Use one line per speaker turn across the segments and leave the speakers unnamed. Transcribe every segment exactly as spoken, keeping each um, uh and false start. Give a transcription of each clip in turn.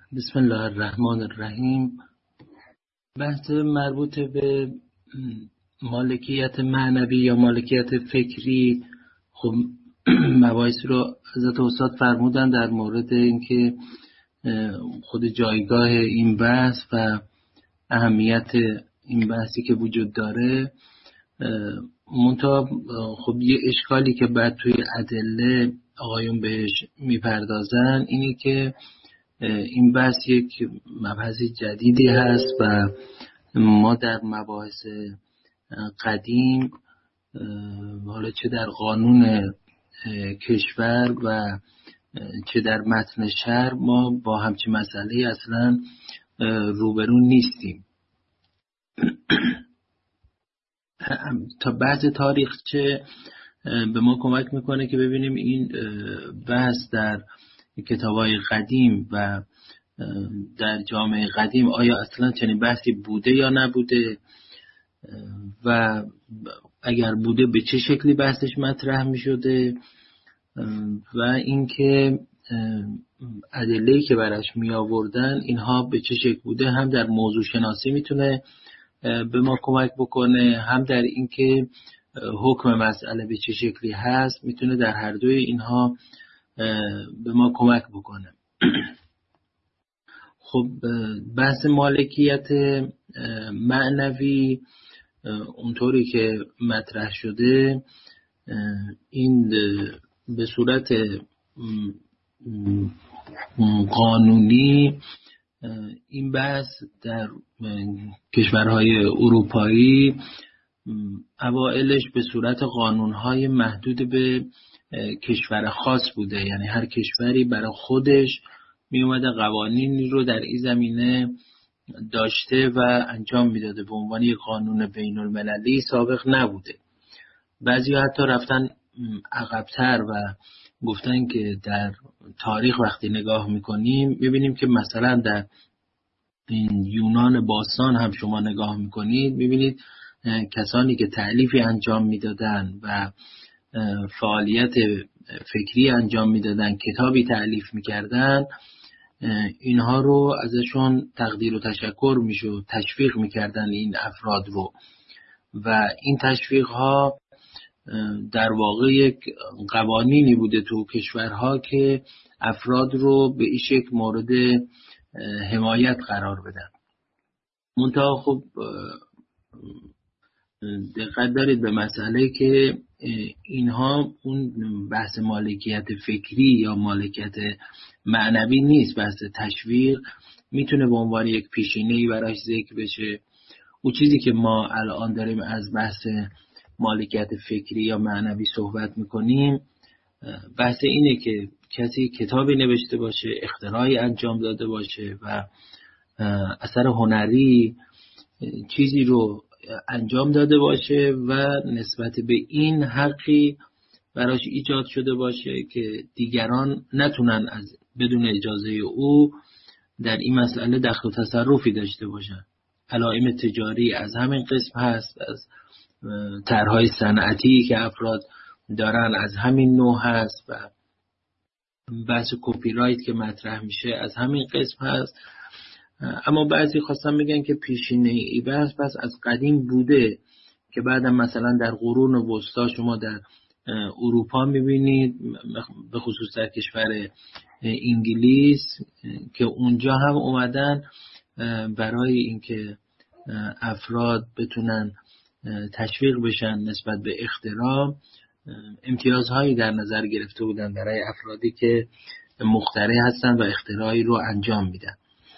بسم الله الرحمن الرحیم. بحث مربوط به مالکیت معنوی یا مالکیت فکری، خب مباحث رو حضرت استاد فرمودن در مورد اینکه خود جایگاه این بحث و اهمیت این بحثی که وجود داره. منتها خب یه اشکالی که بعد توی ادله آقایون بهش میپردازن اینه که این بحث یک مبحث جدیدی هست و ما در مباحث قدیم، حالا چه در قانون کشور و چه در متن شرع، ما با همچین مسئله اصلا روبرو نیستیم. تا بعض تاریخچه به ما کمک میکنه که ببینیم این بحث در کتاب‌های قدیم و در جامعه قدیم آیا اصلا چنین بحثی بوده یا نبوده و اگر بوده به چه شکلی بحثش مطرح میشده و اینکه ادله‌ای که براش می آوردن اینها به چه شکل بوده. هم در موضوع شناسی میتونه به ما کمک بکنه، هم در اینکه حکم مسئله به چه شکلی هست میتونه در هر دوی اینها به ما کمک بکنه. خب بحث مالکیت معنوی اونطوری که مطرح شده، این به صورت قانونی این بحث در کشورهای اروپایی اوائلش به صورت قانونهای محدود به کشور خاص بوده، یعنی هر کشوری برای خودش می اومده قوانینی رو در این زمینه داشته و انجام میداده، به عنوان یک قانون بین المللی سابق نبوده. بعضی حتی رفتن عقب‌تر و گفتن که در تاریخ وقتی نگاه میکنیم میبینیم که مثلا در این یونان باستان هم شما نگاه میکنید میبینید کسانی که تألیفی انجام میدادن و فعالیت فکری انجام میدادن، کتابی تألیف میکردن، اینها رو ازشون تقدیر و تشکر میشد، تشویق میکردن این افراد رو و این تشویق ها در واقع یک قوانینی بوده تو کشورها که افراد رو به این شکل مورد حمایت قرار بدن. منتها خب دقت دارید به مسئله که اینها اون بحث مالکیت فکری یا مالکیت معنوی نیست، بحث تشویق میتونه به عنوان یک پیشینه‌ای براش ذکر بشه. اون چیزی که ما الان داریم از بحث مالکیت فکری یا معنوی صحبت میکنیم، بحث اینه که کسی کتابی نوشته باشه، اختراعی انجام داده باشه و اثر هنری چیزی رو انجام داده باشه و نسبت به این حقی براش ایجاد شده باشه که دیگران نتونن از بدون اجازه او در این مسئله دخل و تصرفی داشته باشن. علائم تجاری از همین قسم هست، از طرحهای صنعتی که افراد دارن از همین نوع هست و بحث کپی رایت که مطرح میشه از همین قسم هست. اما بعضی خواستن بگن که پیشینه ای بحث پس از قدیم بوده که بعدم مثلا در قرون وسطا شما در اروپا میبینید، به خصوص در کشور انگلیس، که اونجا هم اومدن برای اینکه افراد بتونن تشویق بشن نسبت به اختراع، امتیازهایی در نظر گرفته بودن برای افرادی که مخترع هستن و اختراعی رو انجام میدن.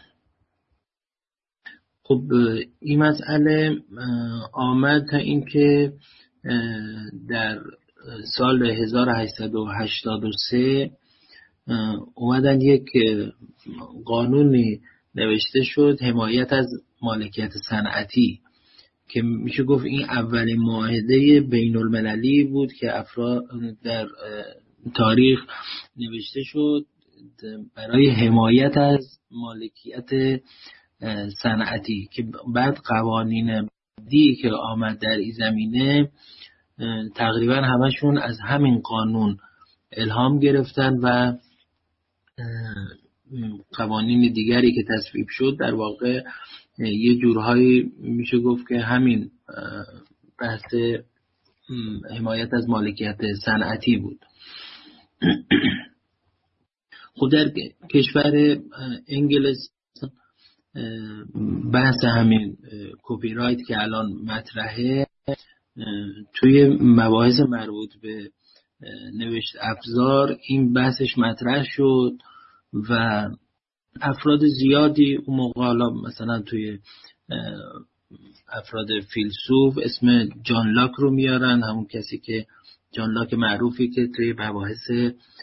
خب این مسئله آمد تا اینکه در سال هزار و هشتصد و هشتاد و سه اومدن یک قانونی نوشته شد، حمایت از مالکیت صنعتی، که میشه گفت این اولین معاهده بین المللی بود که افراد در تاریخ نوشته شد برای حمایت از مالکیت صنعتی، که بعد قوانین دی که آمد در این زمینه تقریبا همشون از همین قانون الهام گرفتن و قوانین دیگری که تصویب شد در واقع یه جورهایی میشه گفت که همین بحث حمایت از مالکیت صنعتی بود. خود در کشور انگلیس بحث همین کپی رایت که الان مطرحه توی مباحث مربوط به نوشت افزار این بحثش مطرح شد و افراد زیادی اون موقع حالا مثلا توی افراد فیلسوف اسم جان لاک رو میارن، همون کسی که جان لاک معروفی که توی مباحث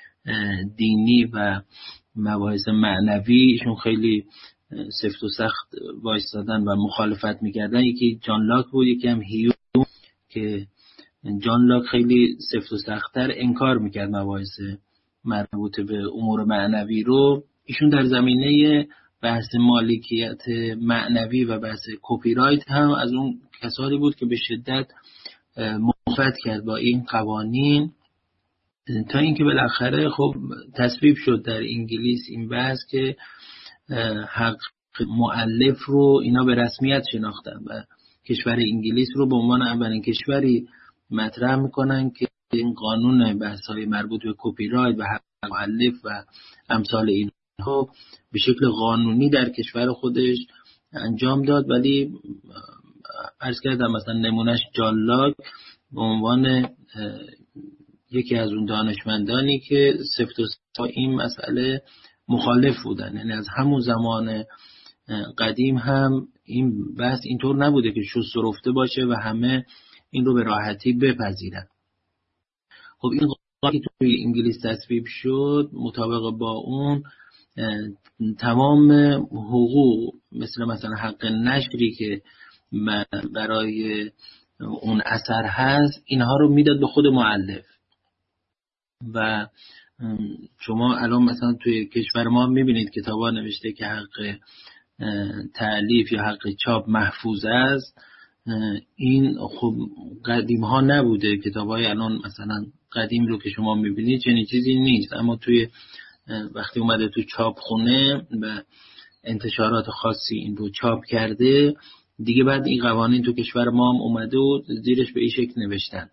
دینی و مباحث معنوی ایشون خیلی سفت و سخت وایستادن و مخالفت میکردن. یکی جان لاک بود، یکی هم هیوم که جان لاک خیلی سفت و سخت‌تر انکار میکرد مباحث مربوط به امور معنوی رو. ایشون در زمینه بحث مالکیت معنوی و بحث کپی رایت هم از اون کسانی بود که به شدت مخالفت کرد با این قوانین، تا اینکه بالاخره خب تصویب شد در انگلیس این بحث که حق مؤلف رو اینا به رسمیت شناختن و کشور انگلیس رو به عنوان اولین کشوری مطرح میکنن که این قانون بحث‌های مربوط به کپی رایت و حق مؤلف و امثال اینها به شکل قانونی در کشور خودش انجام داد. ولی عرض کردم مثلا نمونهش جان لاک به عنوان یکی از اون دانشمندانی که سفت و سخت این مسئله مخالف بودن، یعنی از همون زمان قدیم هم این بحث اینطور نبوده که شست و رفته باشه و همه این رو به راحتی بپذیرن. خب این قانونی که توی انگلیس تصویب شد مطابق با اون تمام حقوق مثل مثلا حق نشری که برای اون اثر هست اینها رو میداد به خود مؤلف. و شما الان مثلا توی کشور ما میبینید کتابا نوشته که حق تألیف یا حق چاپ محفوظ است. این خب قدیم ها نبوده، کتابای الان مثلا قدیم رو که شما میبینید چنین چیزی نیست، اما توی وقتی اومده تو چاپ خونه و انتشارات خاصی این رو چاپ کرده دیگه، بعد این قوانین تو کشور ما هم اومده و زیرش به این شکل نوشتن.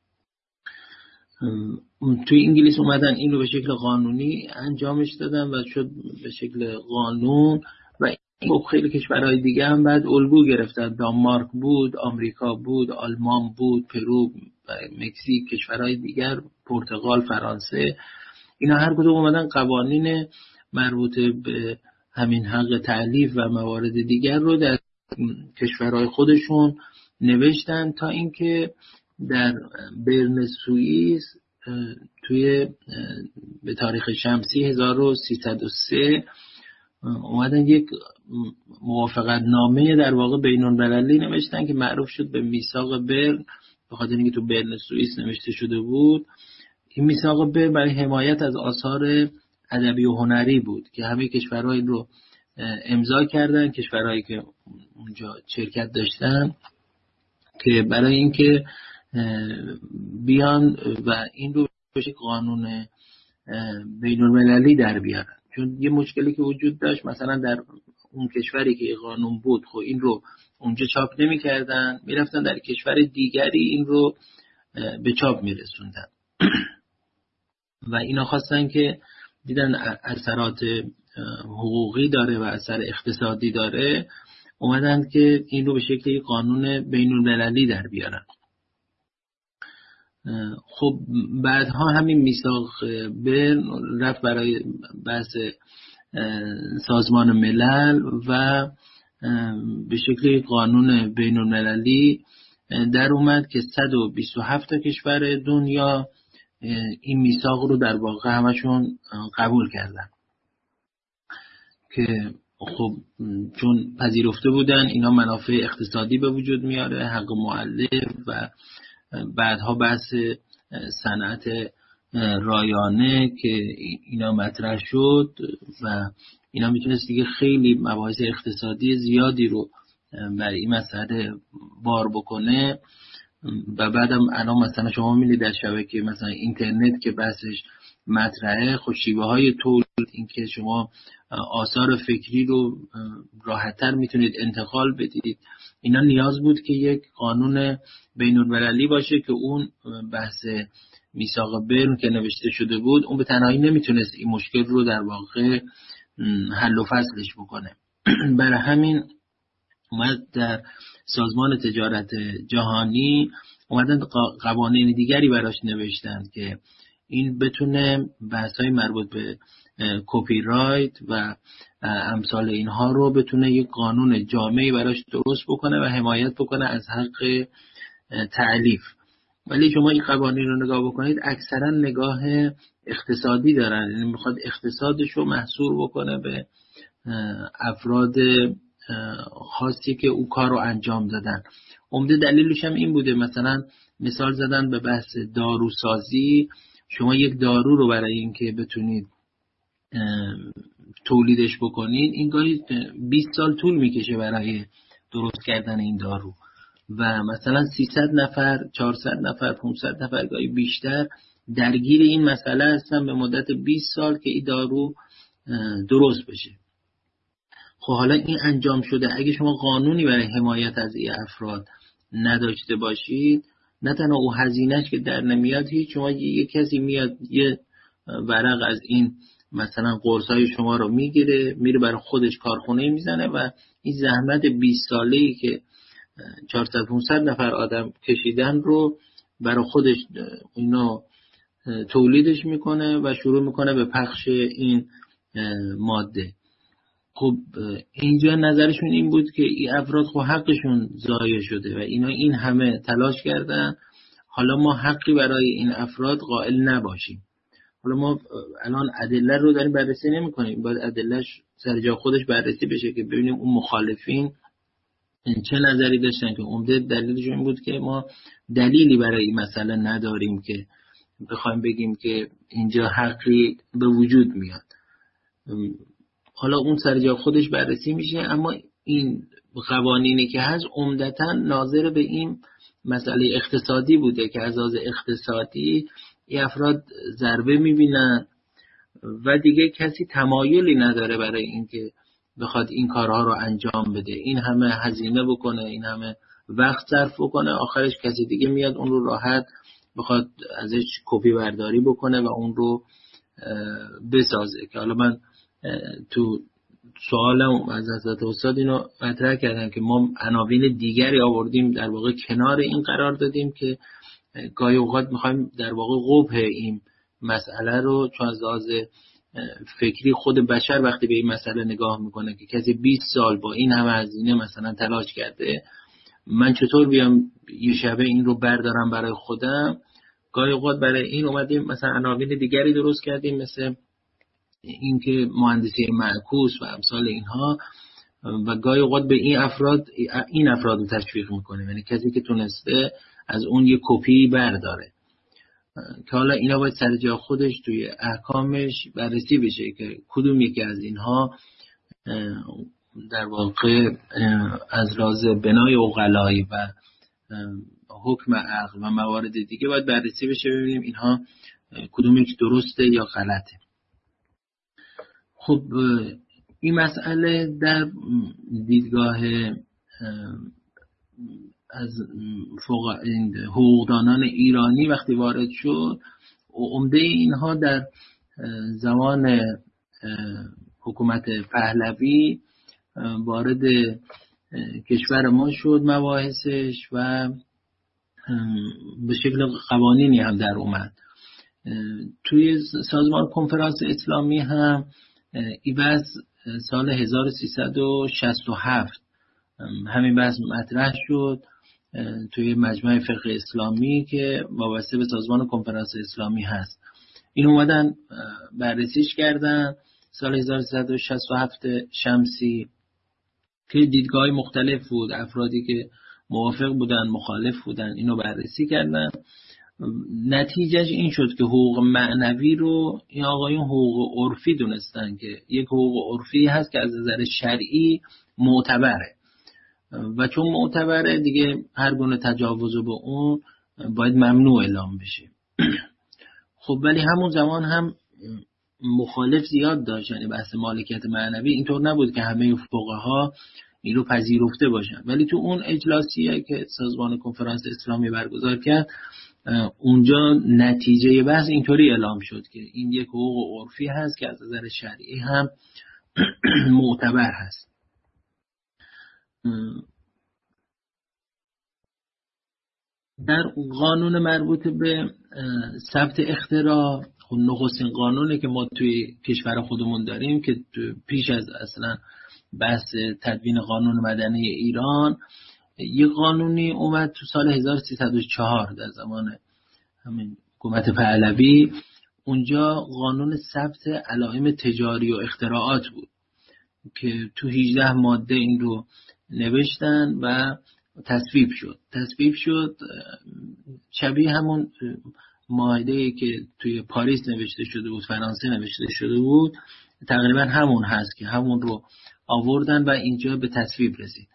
توی انگلیس اومدن این رو به شکل قانونی انجامش دادن و شد به شکل قانون و خب خیلی کشورهای دیگه هم بعد الگو گرفتن. دانمارک بود، آمریکا بود، آلمان بود، پرو، مکزیک، کشورهای دیگر، پرتغال، فرانسه، اینا هر کدوم اومدن قوانین مربوط به همین حق تألیف و موارد دیگر رو در کشورهای خودشون نوشتن، تا اینکه در برن سوئیس توی به تاریخ شمسی هزار و سیصد و سه اومدن یک موافقت نامه در واقع بین‌المللی نوشتن که معروف شد به میثاق برن، به خاطر اینکه تو برن سوئیس نوشته شده بود. این میثاق برن برای حمایت از آثار ادبی و هنری بود که همه کشورها این رو امضا کردن، کشورهایی که اونجا شرکت داشتن، که برای اینکه بیان و این رو به قانون بین‌المللی در بیارن. چون یه مشکلی که وجود داشت مثلا در اون کشوری که قانون بود خب این رو اونجا چاپ نمی کردن، می رفتن در کشور دیگری این رو به چاپ می رسوندن و اینا خواستن که دیدن اثرات حقوقی داره و اثر اقتصادی داره، اومدن که این رو به شکل قانون بین‌المللی در بیارن. خب بعدها همین میثاق برن رفت برای بحث سازمان ملل و به شکل قانون بین‌المللی در اومد که صد و بیست و هفت تا کشور دنیا این میثاق رو در واقع همشون قبول کردن، که خب چون پذیرفته بودن اینا منافع اقتصادی به وجود میاره، حق مؤلف و بعدها بحث صنعت رایانه که اینا مطرح شد و اینا میتونست دیگه خیلی مباحث اقتصادی زیادی رو برای این مسئله بار بکنه. و بعدم الان مثلا شما میبینید در شبکه مثلا اینترنت که بحثش مطرحه، خب شیوه های تولید، اینکه شما آثار فکری رو راحت‌تر میتونید انتقال بدید، اینا نیاز بود که یک قانون بین‌المللی باشه که اون بحث میثاق برن که نوشته شده بود اون به تنهایی نمیتونست این مشکل رو در واقع حل و فصلش بکنه. برای همین اومد در سازمان تجارت جهانی اومدن قوانین دیگری براش نوشتن که این بتونه بحث‌های مربوط به کپی رایت و امثال اینها رو بتونه یک قانون جامعی براش درست بکنه و حمایت بکنه از حق تألیف. ولی شما این قوانین رو نگاه بکنید اکثرا نگاه اقتصادی دارن، یعنی میخواد اقتصادش رو محصور بکنه به افراد خاصی که او کار رو انجام دادن. عمده دلیلش هم این بوده، مثلا مثال زدن به بحث داروسازی، شما یک دارو رو برای اینکه بتونید تولیدش بکنید این گاهی بیست سال طول میکشه برای درست کردن این دارو و مثلا سیصد نفر، چهارصد نفر، پانصد نفر گاهی بیشتر درگیر این مسئله هستن به مدت بیست سال که این دارو درست بشه. خب حالا این انجام شده، اگه شما قانونی برای حمایت از این افراد نداشته باشید، نه تنها او هزینهش که در نمیاد، هیچ شما یه کسی میاد یه ورق از این مثلا قرصای شما رو میگیره میره برای خودش کارخونه میزنه و این زحمت بیست ساله‌ای که چهارصد پانصد نفر آدم کشیدن رو برای خودش اینو تولیدش میکنه و شروع میکنه به پخش این ماده. خب اینجا نظرشون این بود که این افراد خب حقشون ضایع شده و اینا این همه تلاش کردن، حالا ما حقی برای این افراد قائل نباشیم. حالا ما الان ادله رو داریم بررسی نمی کنیم، باید ادلهش سر جا خودش بررسی بشه که ببینیم اون مخالفین چه نظری داشتن که عمده دلیلشون این بود که ما دلیلی برای این مسئله نداریم که بخوایم بگیم که اینجا حقی به وجود میاد. حالا اون سر جا خودش بررسی میشه، اما این قوانینی که هست عمدتاً ناظر به این مسئله اقتصادی بوده که از لحاظ اقتصادی این افراد ضربه میبینن و دیگه کسی تمایلی نداره برای اینکه بخواد این کارها رو انجام بده، این همه هزینه بکنه، این همه وقت صرف بکنه، آخرش کسی دیگه میاد اون رو راحت بخواد ازش کپی برداری بکنه و اون رو بسازه. که حالا من تو سوالم از حضرت استاد اینو مطرح کردن که ما عناوین دیگری آوردیم در واقع کنار این قرار دادیم که گاهی اوقات میخوایم در واقع قبح این مسئله رو، چون از لحاظ فکری خود بشر وقتی به این مسئله نگاه میکنه که کسی بیست سال با این همه هزینه مثلا تلاش کرده، من چطور بیام یه شبه این رو بردارم برای خودم. گاهی اوقات برای این اومدیم مثلا عناوین دیگری درست کردیم، مثل اینکه مهندسی معکوس و امثال اینها، و گاهی اوقات به این افراد این افراد رو تشویق میکنه، یعنی کسی که تونسته از اون یه کپی برداره، که حالا اینا باید سر جا خودش توی احکامش بررسی بشه که کدوم یکی از اینها در واقع از راز بنای عقلایی و حکم عقل و موارد دیگه باید بررسی بشه، ببینیم اینها کدوم یک درسته یا غلطه. خب این مسئله در دیدگاه از حقوقدانان ایرانی وقتی وارد شد، عمده اینها در زمان حکومت پهلوی وارد کشور ما شد مباحثش و به شکل قوانینی هم در اومد. توی سازمان کنفرانس اسلامی هم این بحث سال هزار و سیصد و شصت و هفت همین بحث مطرح شد توی مجمع فقه اسلامی که وابسته به سازمان کنفرانس اسلامی هست. این اومدن بررسیش کردن سال هزار و سیصد و شصت و هفت شمسی که دیدگاه‌های مختلف بود، افرادی که موافق بودن مخالف بودن، اینو بررسی کردن. نتیجهش این شد که حقوق معنوی رو این آقایون حقوق عرفی دونستن که یک حقوق عرفی هست که از نظر شرعی معتبره و چون معتبره دیگه هر گونه تجاوز به اون باید ممنوع اعلام بشه. خب ولی همون زمان هم مخالف زیاد داشت، یعنی بحث مالکیت معنوی اینطور نبود که همه فقها این رو پذیرفته باشن. ولی تو اون اجلاسیه که سازمان کنفرانس اسلامی برگزار کرد، اونجا نتیجه بحث اینطوری اعلام شد که این یک حقوق عرفی هست که از نظر شرعی هم معتبر هست. در قانون مربوط به ثبت اختراع، نخستین قانونه که ما توی کشور خودمون داریم که پیش از اصلا بحث تدوین قانون مدنی ایران، یک قانونی اومد تو سال هزار و سیصد و چهار در زمان همین حکومت پهلوی. اونجا قانون ثبت علائم تجاری و اختراعات بود که تو هجده ماده این رو نوشتن و تصویب شد. تصویب شد شبیه همون معاهده‌ای که توی پاریس نوشته شده بود، فرانسه نوشته شده بود، تقریبا همون هست که همون رو آوردن و اینجا به تصویب رسید.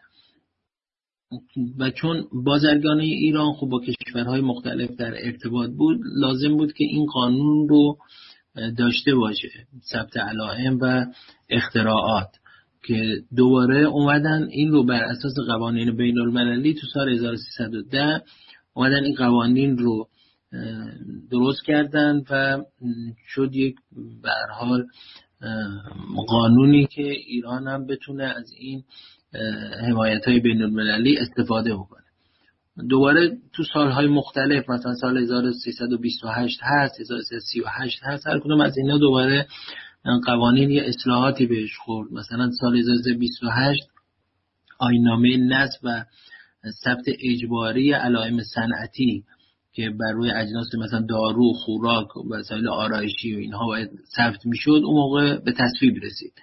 و چون بازرگانی ایران خب با کشورهای مختلف در ارتباط بود، لازم بود که این قانون رو داشته باشه، ثبت علائم و اختراعات، که دوباره اومدن این رو بر اساس قوانین بین المللی تو سال هزار و سیصد و ده اومدن این قوانین رو درست کردن و شد یک به هر حال قانونی که ایران هم بتونه از این حمایت‌های بین المللی استفاده بکنه. دوباره تو سالهای مختلف، مثلا سال هزار و سیصد و بیست و هشت هست، هزار و سیصد و سی و هشت هست، هر کدوم از اینا دوباره قوانین یا اصلاحاتی بهش خورد. مثلا سال هزار و سیصد و بیست و هشت آیین‌نامه نصب و ثبت اجباری علائم صنعتی که بر روی اجناس مثلا دارو، خوراک و وسایل آرایشی و اینها باید ثبت میشد، اون موقع به تصویب رسید.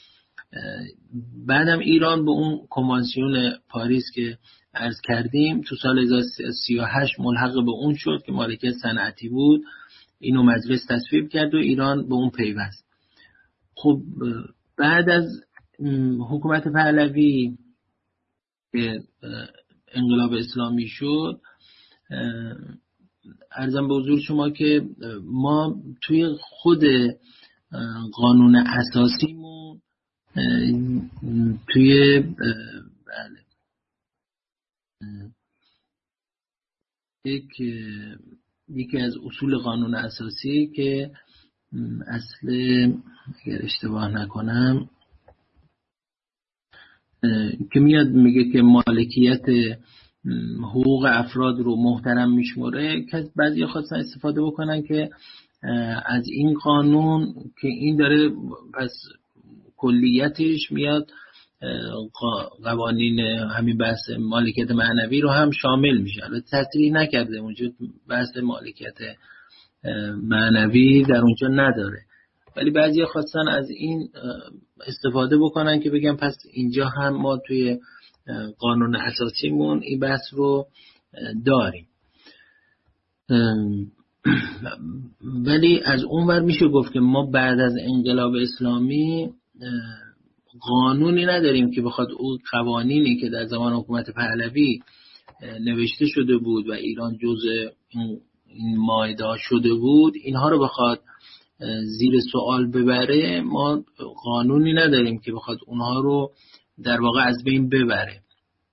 بعدم ایران به اون کنوانسیون پاریس که عرض کردیم تو سال هزار و سیصد و سی و هشت ملحق به اون شد که مالکیت صنعتی بود. اینو مجلس تصویب کرد و ایران به اون پیوست. خب بعد از حکومت پهلوی که انقلاب اسلامی شد، عرضم به حضور شما که ما توی خود قانون اساسیمون توی بله یک یکی از اصول قانون اساسی که اصل، اگر اشتباه نکنم، که میاد میگه که مالکیت حقوق افراد رو محترم میشموره، که بعضی خواستن استفاده بکنن که از این قانون که این داره پس کلیتش میاد قوانین همین بحث مالکیت معنوی رو هم شامل میشه. البته تصریح نکرده اونجا بحث مالکیت معنوی در اونجا نداره، ولی بعضی خواستن از این استفاده بکنن که بگن پس اینجا هم ما توی قانون اساسیمون این بحث رو داریم. ولی از اون ور میشه گفت که ما بعد از انقلاب اسلامی قانونی نداریم که بخواد اون قوانینی که در زمان حکومت پهلوی نوشته شده بود و ایران جزء این مائده شده بود، اینها رو بخواد زیر سوال ببره. ما قانونی نداریم که بخواد اونها رو در واقع از بین ببره.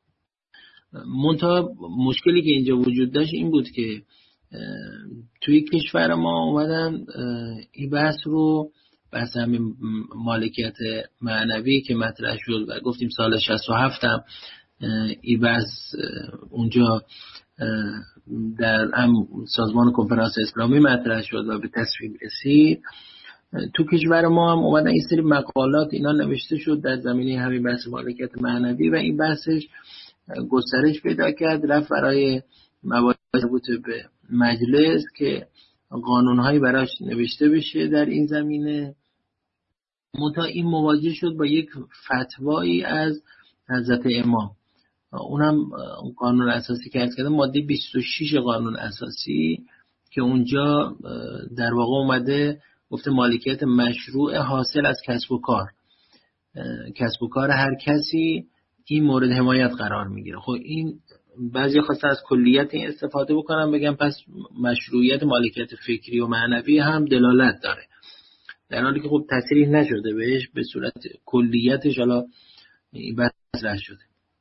منتها مشکلی که اینجا وجود داشت این بود که توی کشور ما اومدن این بحث رو، بحث همین مالکیت معنوی که مطرح شد و گفتیم سال شصت و هفت هم این بحث اونجا در هم سازمان کنفرانس اسلامی مطرح شد و به تصویب رسید. تو کشور ما هم اومدن این سری مقالات اینا نوشته شد در زمینه همین بحث مالکیت معنوی و این بحثش گسترش پیدا کرد، رفت برای موارد مربوط به مجلس که قانونهایی براش نوشته بشه در این زمینه. منتها این مواجه شد با یک فتوایی از حضرت امام، اونم قانون اساسی که عرض کردم ماده بیست و شش قانون اساسی، که اونجا در واقع اومده گفته مالکیت مشروع حاصل از کسب و کار، کسب و کار هر کسی این مورد حمایت قرار میگیره. خب این بعضی خواستن از کلیت این استفاده بکنن، بگم پس مشروعیت مالکیت فکری و معنوی هم دلالت داره، در حالی که خب تصریح نشده بهش به صورت کلیتش، حالا مطرح شده.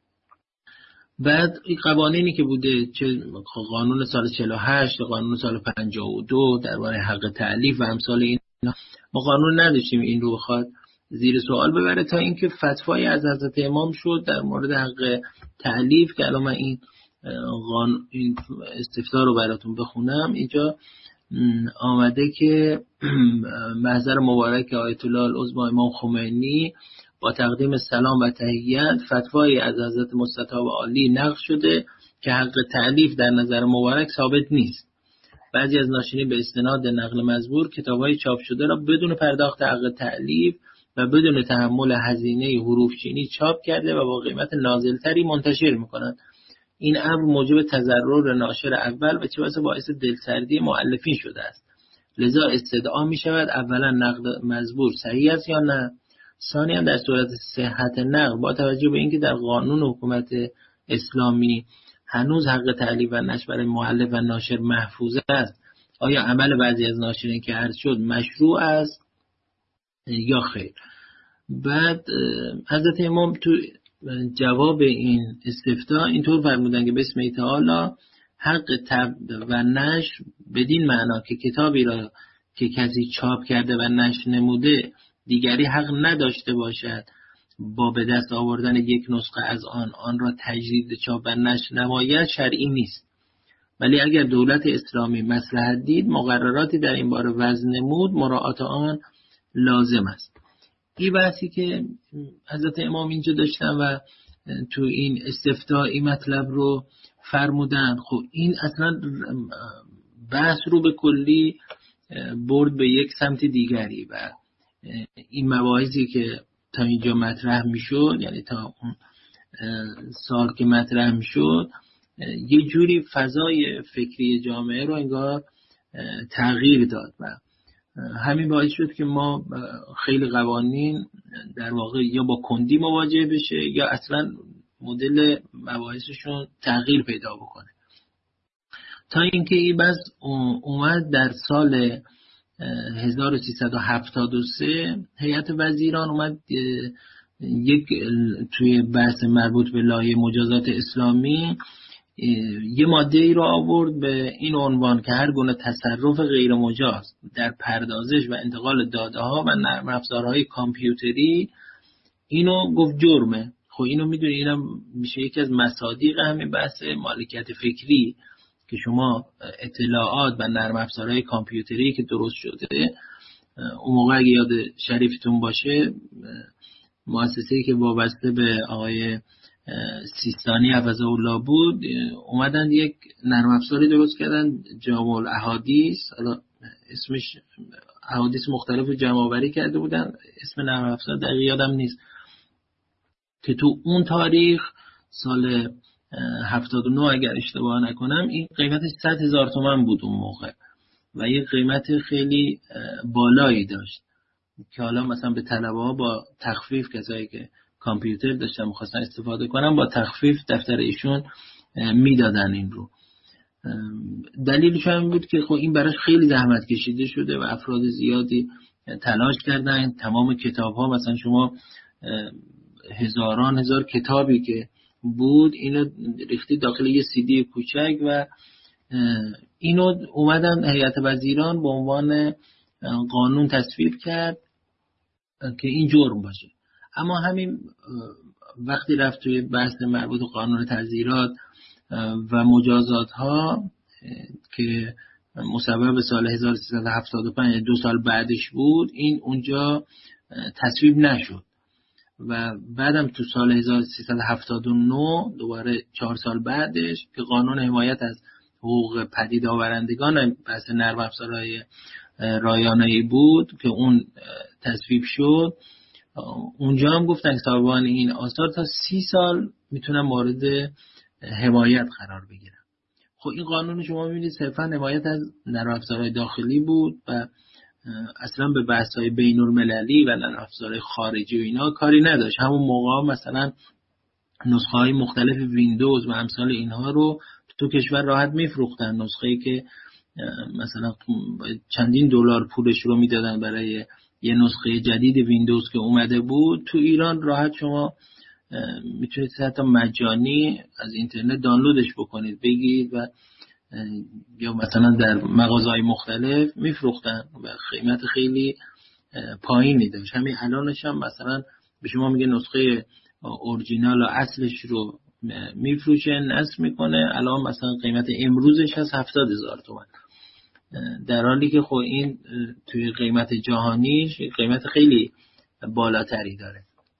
بعد این قوانینی که بوده، چه قانون سال چهل و هشت، قانون سال پنجاه و دو درباره حق تألیف و امثال این، ما قانون نداشتیم این رو بخواد زیر سوال ببره، تا اینکه فتوای از حضرت امام شد در مورد حق تألیف که الان من این قانون این استفتاء رو براتون بخونم. اینجا آمده که محضر مبارک آیت الله العظمی امام خمینی با تقدیم سلام و تحیت فتوای از حضرت مستطاب عالی نقل شده که حق تألیف در نظر مبارک ثابت نیست. بعضی از ناشرین به استناد نقل مزبور کتاب‌های چاپ شده را بدون پرداخت حق تألیف و بدون تحمل هزینه حروف چینی چاپ کرده و با قیمت نازلتری منتشر می‌کنند. این امر موجب تضرر ناشر اول و چه بسا باعث دلسردی مؤلفین شده است. لذا استدعا می‌شود اولا نقل مزبور صحیح است یا نه؟ ثانیاً در صورت صحت نقل با توجه به اینکه در قانون حکومت اسلامی هنوز حق تألیف و نشر برای مؤلف و ناشر محفوظ است، آیا عمل بعضی از ناشرین که عرض شد مشروع است یا خیر؟ بعد حضرت امام تو جواب این استفتاء اینطور فرمودن که بسم الله تعالی حق طبع و نشر بدین معنا که کتابی را که کسی چاپ کرده و نشر نموده دیگری حق نداشته باشد با به دست آوردن یک نسخه از آن آن را تجدید چاپ و نشر نماید شرعی نیست. ولی اگر دولت اسلامی مصلحت دید مقرراتی در این باره وضع نمود مراعات آن لازم است. این بحثی که حضرت امام اینجا داشتن و تو این استفتاء این مطلب رو فرمودن، خب این اصلا بحث رو به کلی برد به یک سمت دیگری و این مباحثی که تا اینجا مطرح میشد، یعنی تا اون سال که مطرح میشد، یه جوری فضای فکری جامعه رو انگار تغییر داد و همین باعث شد که ما خیلی قوانین در واقع یا با کندی مواجه بشه یا اصلا مدل مباحثشون تغییر پیدا بکنه. تا اینکه این بس اومد در سال هزار و سیصد و هفتاد و سه هیئت وزیران اومد یک توی بحث مربوط به لایحه مجازات اسلامی یه ماده ای رو آورد به این عنوان که هر گونه تصرف غیر مجاز در پردازش و انتقال داده ها و نرم افزارهای کامپیوتری اینو گفت جرمه. خب اینو میدونی اینم میشه یکی از مصادیق همین بحث مالکیت فکری که شما اطلاعات و نرم افزارهای کامپیوتری که درست شده، اون موقع اگه یاد شریفتون باشه مؤسسه‌ای که وابسته به آقای سیستانی حفظه الله بود اومدن یک نرم افزاری درست کردن جامع الاحادیث، حالا اسمش احادیث مختلف جمع آوری کرده بودن، اسم نرم افزار دقیق یادم نیست، که تو اون تاریخ سال هفتاد و نه اگر اشتباه نکنم این قیمتش صد هزار تومان بود اون موقع و یه قیمت خیلی بالایی داشت که حالا مثلا به طلبه ها با تخفیف، کسایی که کامپیوتر داشتن می‌خواستن استفاده کنن با تخفیف دفتر ایشون میدادن این رو. دلیلش هم بود که خب این براش خیلی زحمت کشیده شده و افراد زیادی تلاش کردن. تمام کتاب ها مثلا شما هزاران هزار کتابی که بود اینو ریختی داخل یه سی دی کوچک و اینو اومدن هیئت وزیران به عنوان قانون تصویب کرد که این جرم باشه. اما همین وقتی رفت توی بحث مربوط به قانون تعزیرات و مجازات ها که مصوب سال هزار و سیصد و هفتاد و پنج دو سال بعدش بود، این اونجا تصویب نشد و بعدم تو سال هزار و سیصد و هفتاد و نه دوباره چهار سال بعدش که قانون حمایت از حقوق پدید آورندگان بحث نرم افزارهای رایانه‌ای بود که اون تصویب شد، اونجا هم گفتن که صاحبان این آثار تا سی سال میتونن مورد حمایت قرار بگیرن. خب این قانون شما میبینید صرفا حمایت از نرم افزارهای داخلی بود و اصلا به بحث‌های بین‌المللی و نرم افزارهای خارجی و اینا کاری نداشت. همون موقع مثلا نسخه های مختلف ویندوز و امثال اینها رو تو کشور راحت میفروختن. نسخه‌ای که مثلا چندین دلار پولش رو میدادن برای یه نسخه جدید ویندوز که اومده بود، تو ایران راحت شما میتونید حتی مجانی از اینترنت دانلودش بکنید بگید و یا مثلا در مغازه‌های مختلف میفروختن و قیمت خیلی پایینی داشت. همین الانش هم مثلا به شما میگه نسخه اورجینال و اصلش رو میفروشه، نصب میکنه، الان مثلا قیمت امروزش هست هفتاد هزار تومان، در حالی که خب این توی قیمت جهانیش قیمت خیلی بالاتری داره.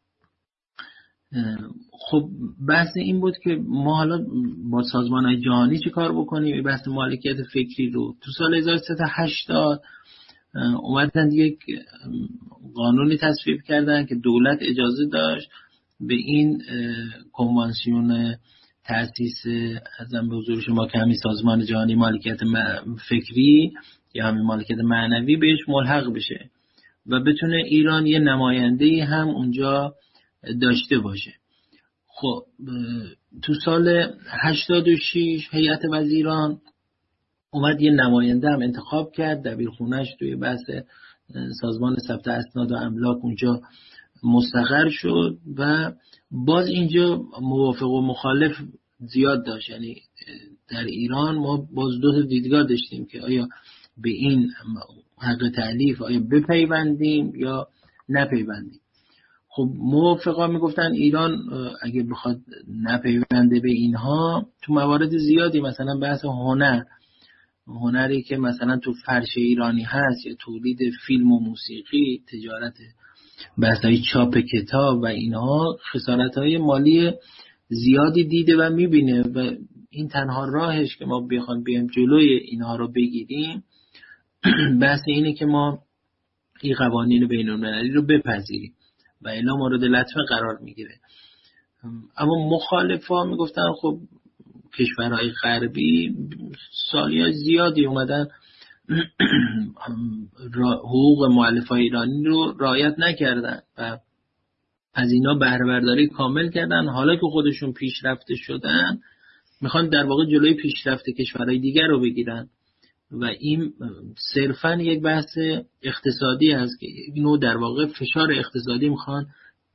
خب بحث این بود که ما حالا با سازمان‌های جهانی چی کار بکنیم. این بحث مالکیت فکری رو تو سال هزار و سیصد و هشتاد اومدن یک قانونی تصویب کردن که دولت اجازه داشت به این کنوانسیون تأسیس ازم به حضور شما که همین سازمان جهانی مالکیت فکری یا همین مالکیت معنوی بهش ملحق بشه و بتونه ایران یه نماینده‌ای هم اونجا داشته باشه. خب تو سال هشتاد و شش هیئت وزیران اومد یه نماینده هم انتخاب کرد، دبیرخونه‌اش توی بحث سازمان ثبت اسناد و املاک اونجا مستقر شد و باز اینجا موافق و مخالف زیاد داشت. یعنی در ایران ما باز دو تا دیدگاه داشتیم که آیا به این حق تألیف آیا بپیوندیم یا نپیوندیم. خب موافقا میگفتن ایران اگه بخواد نپیونده به اینها تو موارد زیادی، مثلا بحث هنر هنری که مثلا تو فرش ایرانی هست یا تولید فیلم و موسیقی، تجارت، بحث‌های چاپ کتاب و اینها خسارت‌های مالی زیادی دیده و میبینه و این تنها راهش که ما بخوایم بیایم جلوی اینها رو بگیریم بحث اینه که ما این قوانین بین‌المللی رو بپذیریم و الا مورد لطمه قرار میگیره. اما مخالفا میگفتن خب کشورهای غربی سالیان زیادی اومدن حقوق مؤلفه‌های ایرانی رو رعایت نکردن و از اینا بهره برداری کامل کردن. حالا که خودشون پیشرفته شدن میخوان در واقع جلوی پیشرفت کشورهای دیگر رو بگیرن و این صرفاً یک بحث اقتصادی است که اینو در واقع فشار اقتصادی میخوان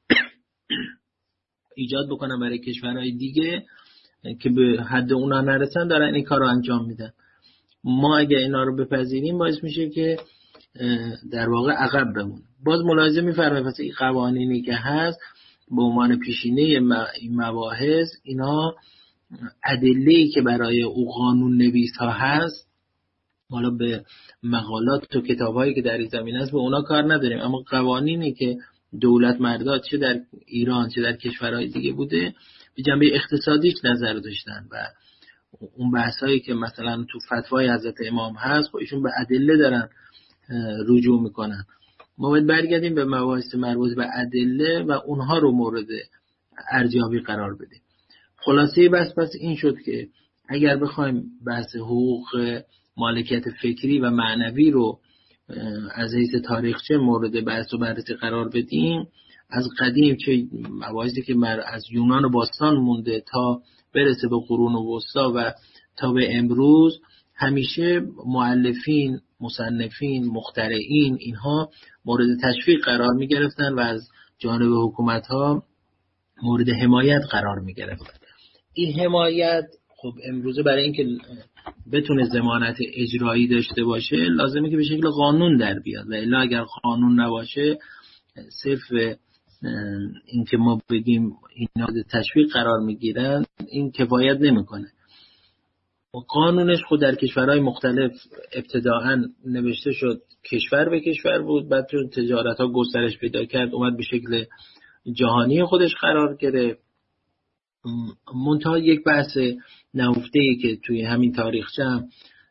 ایجاد بکنن برای کشورهای دیگه که به حد اونا نرسن، دارن این کار رو انجام میدن. ما اگه اینا رو بپذیریم باعث میشه که در واقع عقب بمونه. باز ملاحظه میفرمایید پس این قوانینی که هست به عنوان پیشینه این مباحث، اینا ادله‌ای که برای او قانون نویس ها هست، حالا به مقالات و کتاب‌هایی که در این زمینه هست به اونا کار نداریم، اما قوانینی که دولت مردات چه در ایران چه در کشورهای دیگه بوده به جنبه اقتصادیش نظر داشتن و اون بحثایی که مثلا تو فتوای حضرت امام هست خب ایشون به ادله دارن رجوع میکنن. ما باید برگردیم به مباحث مربوط به ادله و اونها رو مورد ارجحی قرار بدیم. خلاصه بحث پس این شد که اگر بخوایم بحث حقوق مالکیت فکری و معنوی رو از حیث تاریخچه مورد بحث و بررسی قرار بدیم، از قدیم چه مباحثی که از یونان و باستان مونده تا برسه به قرون وسطا و تا به امروز، همیشه مؤلفین، مصنفین، مخترعین اینها مورد تشویق قرار می گرفتن و از جانب حکومت ها مورد حمایت قرار می گرفتن. این حمایت خب امروزه برای اینکه بتونه ضمانت اجرایی داشته باشه لازمه که به شکل قانون در بیاد و الا اگر قانون نباشه صرف اینکه ما بگیم اینا تشویق قرار میگیرن این کفایت نمیکنه. قانونش خود در کشورهای مختلف ابتداعا نوشته شد کشور به کشور بود، بعد تو تجارت ها گسترش پیدا کرد اومد به شکل جهانی خودش قرار گرفت. منتها یک بحث نهفته‌ای که توی همین تاریخچه هم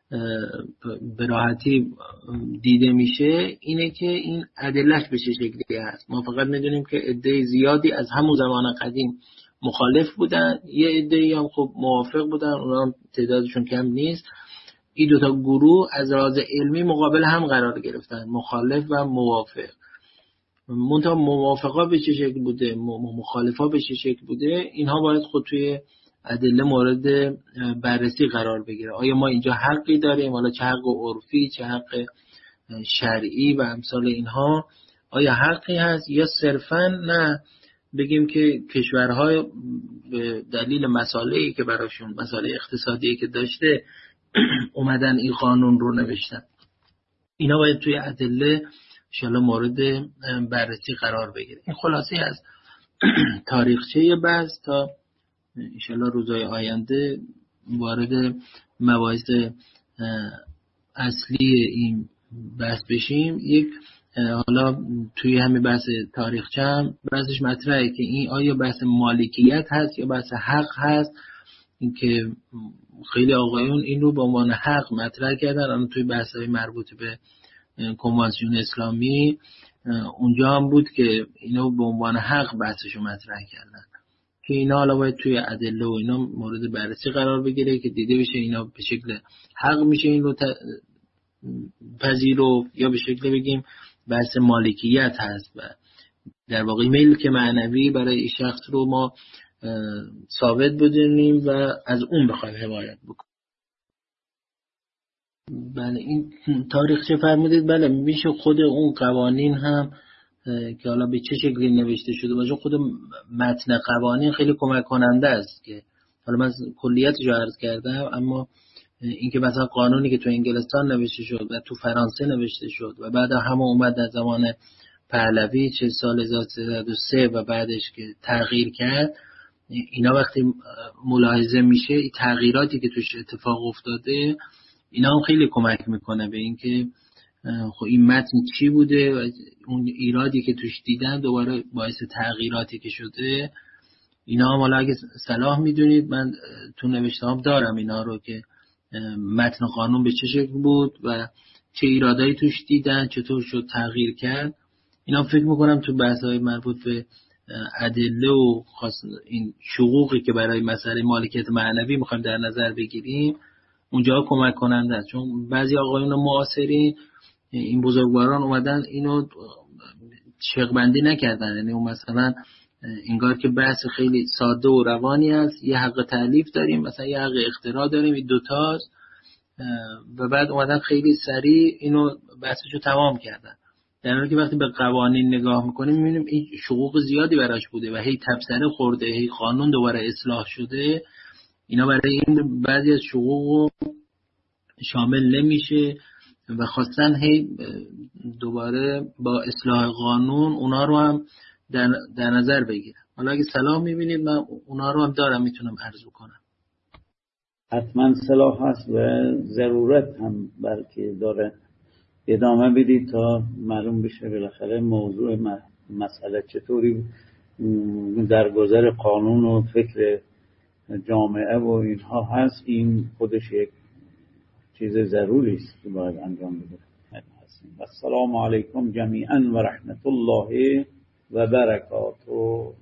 به راحتی دیده میشه اینه که این ادله‌اش به چه شکلی هست. ما فقط میدونیم که عده زیادی از همون زمان قدیم مخالف بودن، یه عده‌ای هم خب موافق بودن، اونا هم تعدادشون کم نیست. این دوتا گروه از لحاظ علمی مقابل هم قرار گرفتن، مخالف و موافق. منتها موافقا به چه شکل بوده، مخالفا به چه شکل بوده، اینها باید خود توی ادله مورد بررسی قرار بگیره. آیا ما اینجا حقی داریم، حالا چه حق عرفی چه حق شرعی و امثال اینها، آیا حقی هست یا صرفاً نه بگیم که کشورهای به دلیل مسائلی که براشون مسائل اقتصادی که داشته اومدن این قانون رو نوشتن. اینا باید توی ادله ان شاءالله مورد بررسی قرار بگیره. این خلاصه از تاریخچه بحث تا ان شاءالله روزهای آینده وارد مباحث اصلی این بحث بشیم. یک حالا توی همین بحث تاریخچه هم بحثش مطرحه که این آیا بحث مالکیت هست یا بحث حق هست. اینکه خیلی آقایون این رو به عنوان حق مطرح کردن، اما توی بحث‌های مربوط به کنوانسیون اسلامی اونجا هم بود که اینو به عنوان حق بحثشو مطرح کردن که اینا حالا باید توی ادله و اینا مورد بررسی قرار بگیره که دیده بشه اینا به شکل حق میشه این رو پذیرو یا به شکل بگیم بحث مالکیت هست و در واقع ملک معنوی برای شخص رو ما ثابت بدونیم و از اون بخوایم حمایت بکنیم. بله این تاریخچه فرمودید، بله میشه خود اون قوانین هم که حالا به چه شکلی نوشته شده باشه، خود متن قوانین خیلی کمک کننده است که حالا من کلیتش رو عرض کردم، اما اینکه مثلا قانونی که تو انگلستان نوشته شد و تو فرانسه نوشته شد و بعد همون اومد در زمان پهلوی چه سال هزار و سیصد و سه و بعدش که تغییر کرد، اینا وقتی ملاحظه میشه این تغییراتی که توش اتفاق افتاده اینا هم خیلی کمک میکنه به اینکه خب این متن چی بوده و اون ایرادی که توش دیدن دوباره باعث تغییراتی که شده. اینا هم حالا اگه صلاح میدونید من تو نوشتهام دارم اینا رو که متن قانون به چه شکل بود و چه ایرادایی توش دیدن، چطور شد تغییر کرد. اینا فکر میکنم تو بحث‌های مربوط به ادله و خاص این شقوقی که برای مسئله مالکیت معنوی میخوایم در نظر بگیریم اونجا کمک کننده است، چون بعضی آقایون معاصرین این بزرگواران اومدن اینو شقبندی نکردن، یعنی اون مثلا انگار که بحث خیلی ساده و روانی است، یه حق تألیف داریم مثلا یه حق اختراع داریم این دوتاست و بعد اومدن خیلی سریع اینو بحثشو تمام کردن، در حالی که وقتی به قوانین نگاه میکنیم میبینیم این شقوق زیادی براش بوده و هی تبصره خورده، هی قانون دوباره اصلاح شده. اینا برای این بعضی از شقوق شامل نمیشه و خواستن هی دوباره با اصلاح قانون اونا رو هم در, در نظر بگیرم. حالا اگه صلاح میبینید من اونا رو هم دارم میتونم عرض کنم.
حتما صلاح هست و ضرورت هم بلکه داره ادامه بدید تا معلوم بشه بالاخره موضوع مسئله چطوری در گذر قانون و فکر جامعه و اینها هست. این خودش یک چیز ضروری است که باید انجام بده. السلام علیکم جمیعا و رحمت الله و برکاته.